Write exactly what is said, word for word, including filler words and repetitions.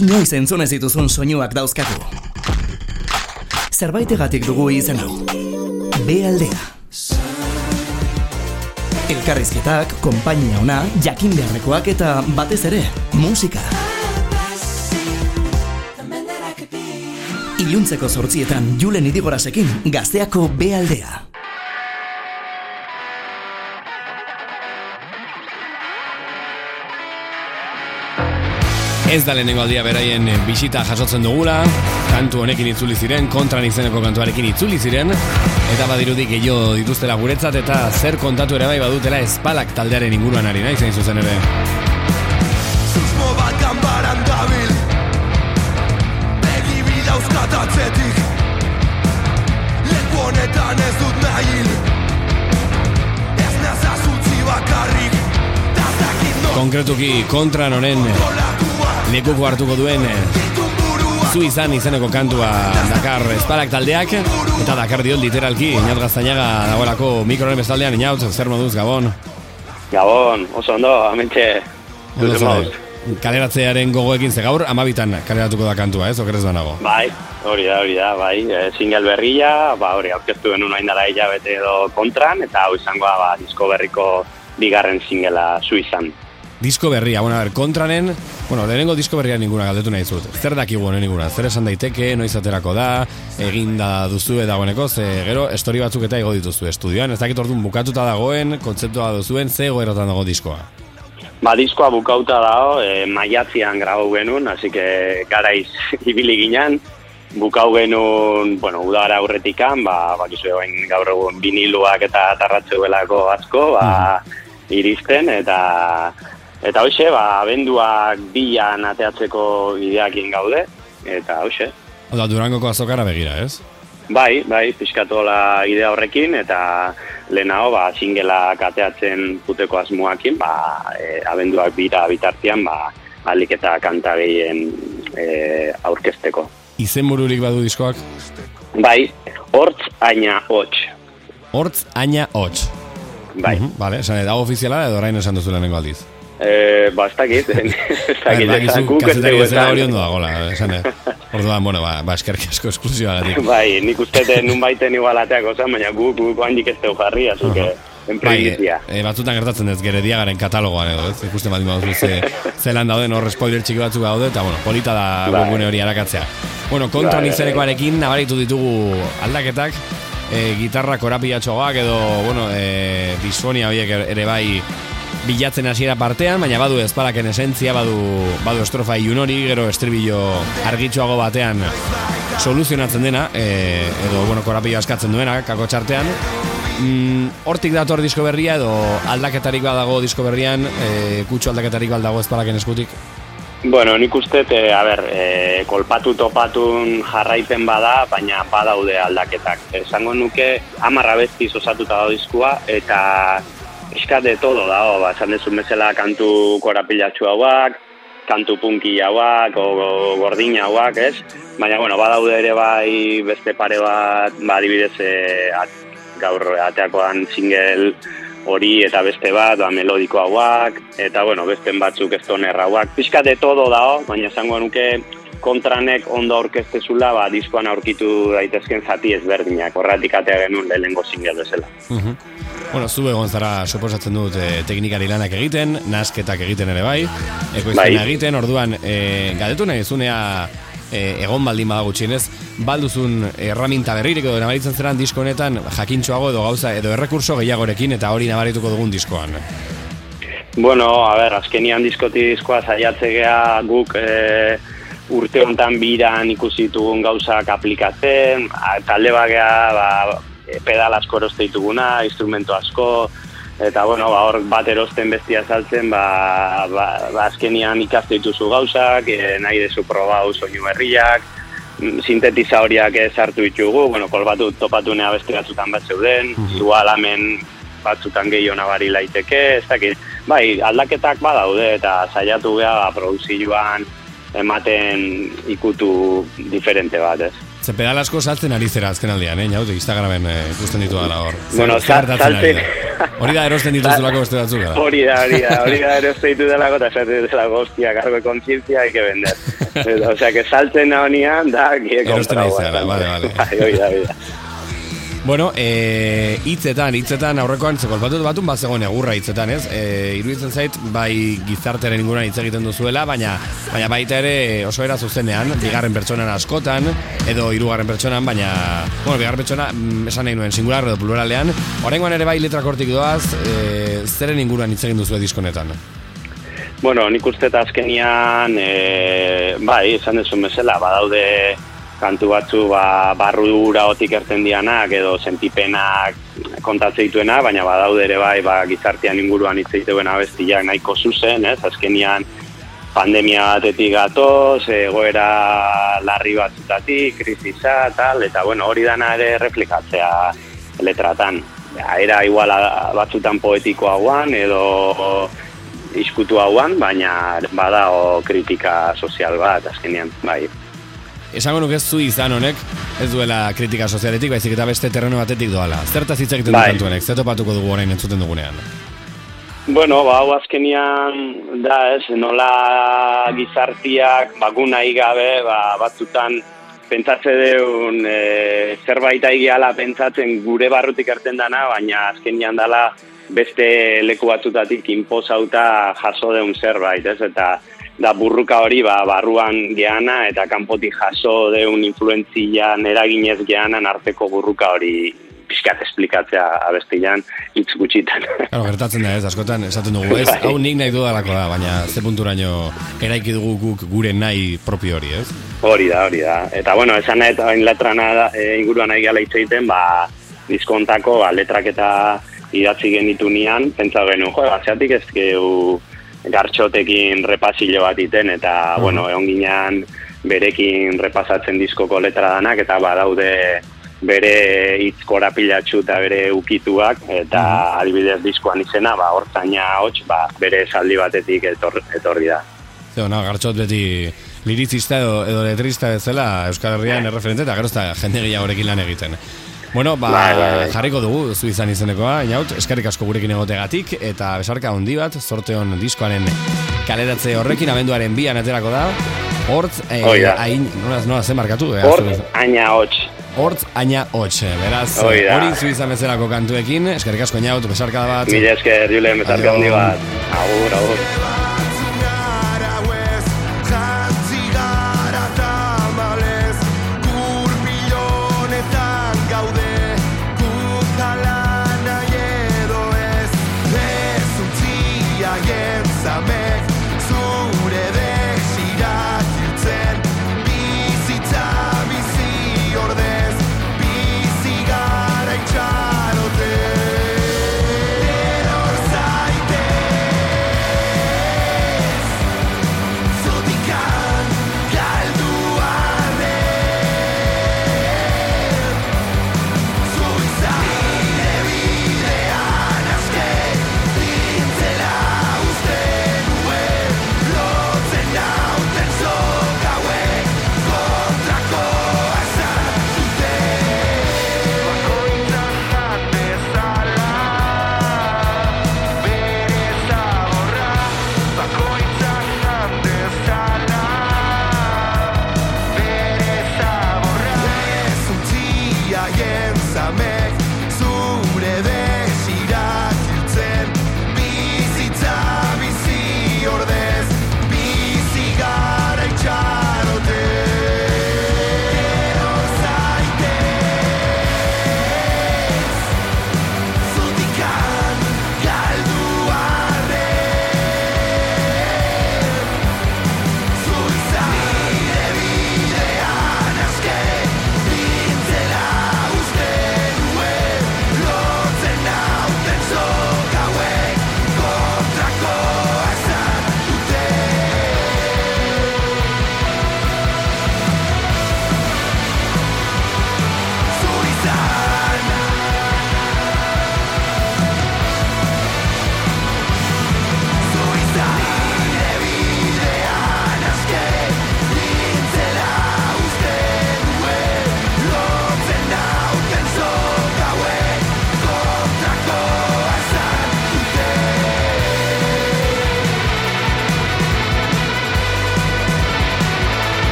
inoiz entzun ez dituzun soinuak dauzkagu. Zerbaitegatik dugu izen hau. B-aldea. Elkarrizketak, konpainia ona, jakin beharrekoak eta batez ere, musika. Iluntzeko zortzietan Julen Idigorasekin Gazteako B-aldea. Ez da lehenengo aldia beraien bisita jasotzen dugula, kantu honekin itzuli ziren, kontran izeneko kantuarekin itzuli ziren, eta badirudi gehiago dituztela guretzat, eta zer kontatu ere bai badutela Espalak taldearen inguruan ari naiz hain zuzen ere. Susmo bat ganbaran dabil, begi bidauzkat atzetik, leku honetan ez dut nahil, ez nazazutzi bakarrik, tazakit no. Konkretuki kontran honen lekuko hartuko duen zu izan izeneko kantua dakar Espalak taldeak, eta dakar diot literalki Inaut Gaztañaga dagoelako mikroren bestaldean. Inaut, zer moduz, Gabon? Gabon, oso ondo, amentxe kaleratzearen gogoekin ze gaur amabitan kaleratuko da kantua, ez, okerez banago? Bai, hori da, hori da, bai, e, single berria, ba, hori, aurkeztu genuen hain dara hilabete edo kontran, eta hau izangoa, ba, disko berriko bigarren singela zu izan. Disko berria, bueno, a ver, kontranen, bueno, lehenengo disko berria ninguna galdetu nahi zut. Zer dakigu honen ninguna? Zer esan daiteke, noiz aterako da, eginda duzue dagoeneko, ze gero, estori batzuk eta igo dituzu estudioan. Ez dakit orduan bukatuta dagoen, kontzeptua duzuen, ze goerotan dago diskoa? Ba, diskoa bukauta dago, e, maiatzian grabau genuen, así que garaiz ibili ginen, bukau genuen, bueno, udara aurretikan, ba, bakizu egin gaur egun biniluak eta tarratzeuelako asko, ba, iristen, eta... Eta hoxe, ba, abenduak bilan ateatzeko ideakin gaude, eta hoxe. Oda, Durangoko azokara begira, ez? Bai, bai, pixkatola idea horrekin, eta lehenago, ba, singelak ateatzen puteko asmoakin, ba, e, abenduak bira bitartian, ba, alik eta kanta gehien e, aurkezteko. Izen bururik badu diskoak? Bai, Hortz Aina Hots. Hortz Aina Hots. Bai. Uh-huh, vale, esan, dago ofiziala edo orain esan duzu lehenengo aldiz? Eh, ba, ez dakit, ez dakit, esan guk ez dugu esan. Hori ondo dagoela, esan, orduan, bueno, ba, ba eskerki asko esklusioa gatik. Bai, nik ustete nun baiten igualateako zen, baina guk guk handik ez teu jarri, azu que, enprendizia. Bai, e, batzutan gertatzen ez Gerediagaren katalogoan edo, ez? Ikusten bat imadu ze, zelan dauden, hor spoiler txiki batzuk daude, eta, bueno, polita da bai. Gune hori arakatzea. Bueno, kontran bai, izenekoarekin nabaritu ditugu aldaketak, e, gitarra korapilatxoak edo, bueno, e, disfonia horiek ere bai bilatzen hasiera partean, baina badu Espalaken esentzia, badu, badu estrofa ilun hori, gero estribillo argitxoago batean soluzionatzen dena, e, edo, bueno, korapio askatzen duena, kako txartean. Mm, hortik dator disko berria, edo aldaketarik badago disko berrian, e, kutxo aldaketarik badago Espalaken eskutik? Bueno, nik uste, e, a ber, e, kolpatu topatun jarraipen bada, baina badaude aldaketak. Esango nuke, hamar abestiz osatuta dago diskua, eta eskat de todo dago, ba, esan dezun bezala kantu korapilatxu hauak, kantu punki hauak, o, o gordin hauak, ez? Baina, bueno, badaude ere bai beste pare bat, ba, adibidez, e, at, gaur ateakoan single hori eta beste bat, ba, melodiko hauak, eta, bueno, besten batzuk estoner hauak. Eskat de todo dago, baina esango nuke kontranek ondo aurkeztezula, ba, diskoan aurkitu daitezken zati ezberdinak, horretik atea genuen lehenengo single bezala. Uh-huh. Bueno, zu egon zara suposatzen dut e, teknikari lanak egiten, nasketak egiten ere bai, ekoizpena bai. Egiten, orduan, e, galdetu nahi zunea e, egon baldin bada gutxienez, balduzun erraminta berririk edo nabaritzen zeran disko honetan jakintxoago edo gauza edo errekurso gehiagorekin eta hori nabarituko dugun diskoan. Bueno, a ber, azkenian diskoti diskoa saiatzea guk e, urte honetan biran ikusitugun gauzak aplikatzen, talde bagea, ba, pedal asko eroste dituguna, instrumento asko, eta bueno, ba, hor bat erosten bestia saltzen, ba, ba, ba azkenian ikaste dituzu gauzak, e, nahi dezu probau soinu berriak, sintetizadoriak sartu ditugu, bueno, kolbatu topatunea beste batzutan bat zeuden, mm-hmm. igual hemen batzutan gehiago nabari laiteke, ez dakit, bai, aldaketak badaude eta saiatu geha ba, produzioan ematen ikutu diferente bat, ez? Ze pedal asko saltzen ari zera azken aldean, eh? Jaut, Instagramen eh, ikusten ditu dala hor. Bueno, saltzen... Hori da erosten dituzulako beste batzuk, gara? Hori da, hori da, hori da erosten dituzulako, eta esaten dituzulako, hostia, cargo de conciencia, hay que vender. O sea, que saltzen honian, da, kie komprau. Erosten ari zara, vale, vale. Hori da, hori da. Bueno, eh, hitzetan, hitzetan aurrekoan zekolpatut batun bat zegoen egurra hitzetan, ez? Eh, iruditzen zait, bai gizartearen inguruan hitz egiten duzuela, baina baina baita ere oso era zuzenean, bigarren pertsonan askotan, edo hirugarren pertsonan, baina, bueno, bigarren pertsona, esan nahi nuen, singular edo pluralean, oraingoan ere bai letrak hortik doaz, eh, zeren inguruan hitz egin duzue diskonetan? Bueno, nik uste azkenian, eh, bai, esan dezun bezala, badaude kantu batzu ba, barrura otik erten dianak edo sentipenak kontatze dituena, baina badaude ere bai ba, gizartean inguruan hitz egiten abestiak nahiko zuzen, ez? Azkenian pandemia batetik gatoz, egoera larri batzutatik, krisisa, tal, eta bueno, hori dana ere reflekatzea letratan. Era igual batzutan poetiko hauan edo iskutu hauan, baina badao kritika sozial bat azkenian, bai. Esango nuke ez zu izan honek, ez duela kritika sozialetik, baizik eta beste terreno batetik doala. Zertaz hitz egiten bai. dukantuenek, zer topatuko dugu orain entzuten dugunean? Bueno, ba, hau azkenian da ez, nola gizartiak bakuna igabe, ba, batzutan pentsatze deun e, zerbait aigeala pentsatzen gure barrutik erten dana, baina azkenian dala beste leku batzutatik inpozauta jaso deun zerbait, ez, eta da burruka hori ba, barruan geana eta kanpotik jaso deun influentzian eraginez geanan arteko burruka hori pixkat esplikatzea abestilan hitz gutxitan. Claro, gertatzen da ez, askotan esaten dugu ez, hau nik nahi dudalako da, baina ze punturaino eraiki dugu guk gure nahi propio hori, ez? Hori da, hori da. Eta bueno, esan nahi eta letrana e, inguruan nahi gala hitz egiten, ba, diskontako ba, letrak eta idatzi genitu nian, pentsa genuen, jo, bazeatik ez geu gartxotekin repasillo bat iten, eta, uh-huh. bueno, egon ginean berekin repasatzen diskoko letra danak, eta badaude bere hitz korapilatxu eta bere ukituak, eta uh-huh. adibidez diskoan izena, ba, hortzaina hots, ba, bere esaldi batetik etor, etorri da. Zeo, no, gartxot beti lirizista edo, edo letrista bezala Euskal Herrian erreferente, eta gero ez da jende gehiagorekin lan egiten. Bueno, ba, bai, bai, bai. Jarriko dugu, zu izan izenekoa, inaut, eskerrik asko gurekin egotegatik, eta besarka handi bat, zorteon diskoaren kaleratze horrekin, abenduaren bian aterako da, hortz, eh, hain, nola, nola, zen markatu? Eh, hortz, aina hots. Hortz, aina hots, beraz, hori zu izan bezalako kantuekin, eskerrik asko inaut, besarka bat. Mila esker, Julen, besarka handi bat. Agur, agur.